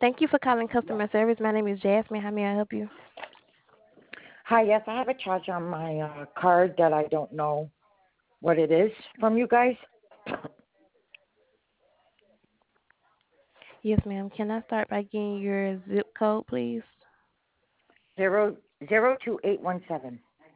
Thank you for calling customer service. My name is Jasmine. How may I help you? Hi, yes, I have a charge on my card that I don't know what it is from you guys. Yes, ma'am. Can I start by getting your zip code, please? 02817.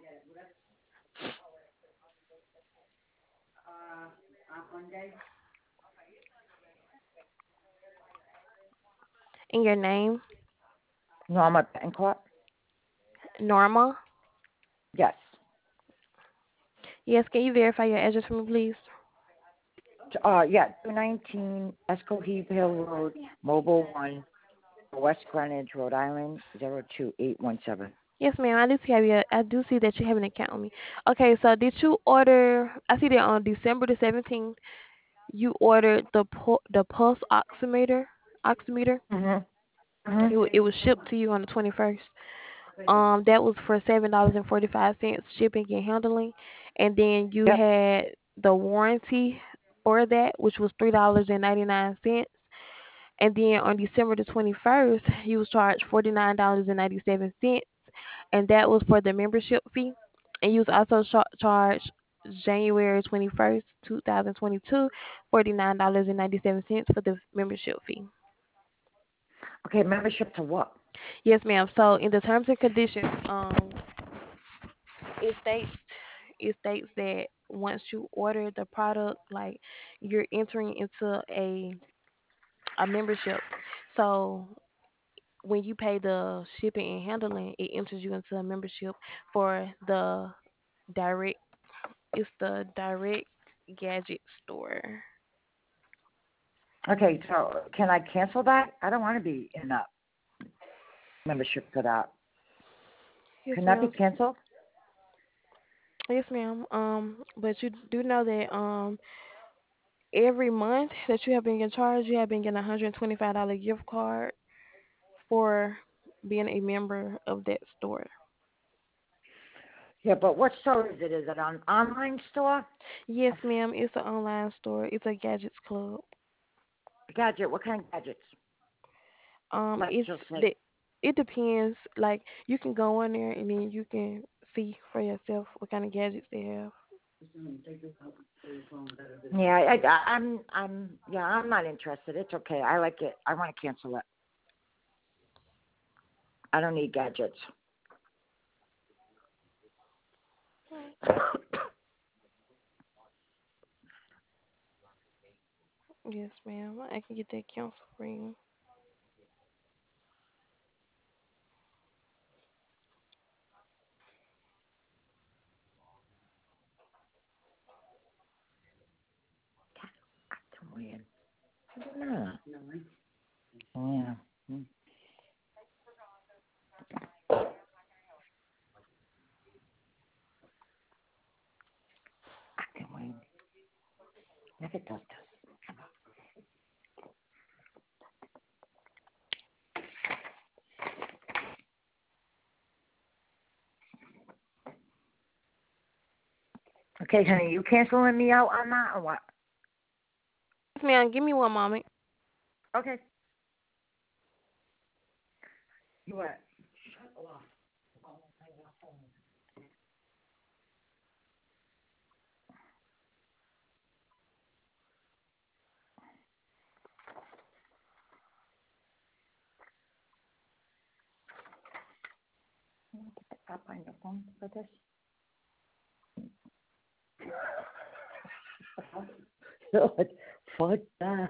And your name? Norma Betancourt? Norma? Yes. Yes, can you verify your address for me, please? Yeah, 219 Escoheed Hill Road, Mobile 1, West Greenwich, Rhode Island, 02817. Yes, ma'am. I do see that you have an account with me. Okay, so did you order? I see that on December the 17th, you ordered the pulse oximeter. Mm-hmm. Mm-hmm. It was shipped to you on the 21st. That was for $7.45 shipping and handling, and then you Yep. had the warranty for that, which was $3.99. And then on December the 21st, you was charged $49.97, and that was for the membership fee. And you was also charged January 21st, 2022, $49.97 for the membership fee. Okay, membership to what? Yes, ma'am. So in the terms and conditions, it states it states that once you order the product, like you're entering into a membership. So when you pay the shipping and handling, it enters you into a membership for the direct. It's the direct gadget store. Okay, so can I cancel that? I don't want to be in a membership for that. Yes, Can that be ma'am. canceled? Yes, ma'am. But you do know that every month that you have been in charge, you have been getting $125 gift card for being a member of that store. Yeah, but what store is it? Is it an online store? Yes, ma'am. It's an online store. It's a gadgets club. Gadget? What kind of gadgets? Let's It's just say. the it depends. Like you can go on there and then you can see for yourself what kind of gadgets they have. Yeah, yeah, I'm not interested. It's okay. I like it. I want to cancel it. I don't need gadgets. Yes, ma'am. I can get that counsel for you. Come on. No. Yeah. Mm. Come on. Never does this. Okay, honey, you canceling me out on that or what? Yes, ma'am. Give me one moment. Okay. You what? Up on your phone for this? Good. Fuck that.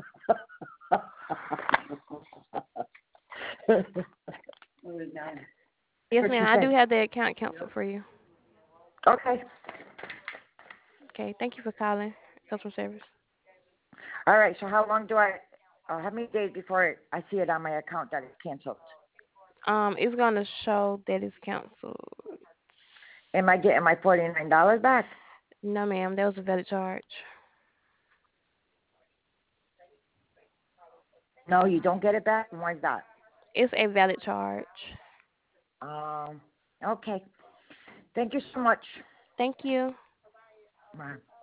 Yes, What ma'am. you I do think? have the account counsel for you. Okay. Okay. Thank you for calling customer service. All right. So how long do I? How many days before I see it on my account that it's canceled? It's gonna show that it's canceled. Am I getting my $49 back? No, ma'am. That was a valid charge. No, you don't get it back. And why's that? It's a valid charge. Um. Okay. Thank you so much. Thank you. Bye.